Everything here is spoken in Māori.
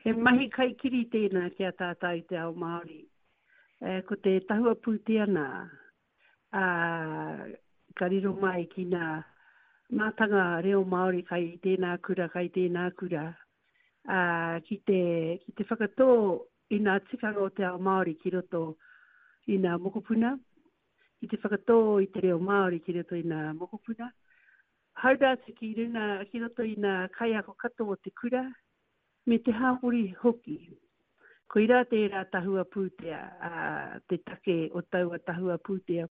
He mahi kai kiri tēnā kia tātai te ao Māori. Ko te tahua pūtea nā, ka riro mai ki nā mātanga reo Māori kai tēnā kura, ki te whakatō i nā tikanga o te ao Māori ki roto i nā mokopuna, ki te whakatō i te reo Māori ki roto i nā mokopuna. Haura te ki roto i nā kai ako kato o te kura, me te hāpori hoki. Ko ira te rā tahua pūtea, te take o taua tahua pūtea.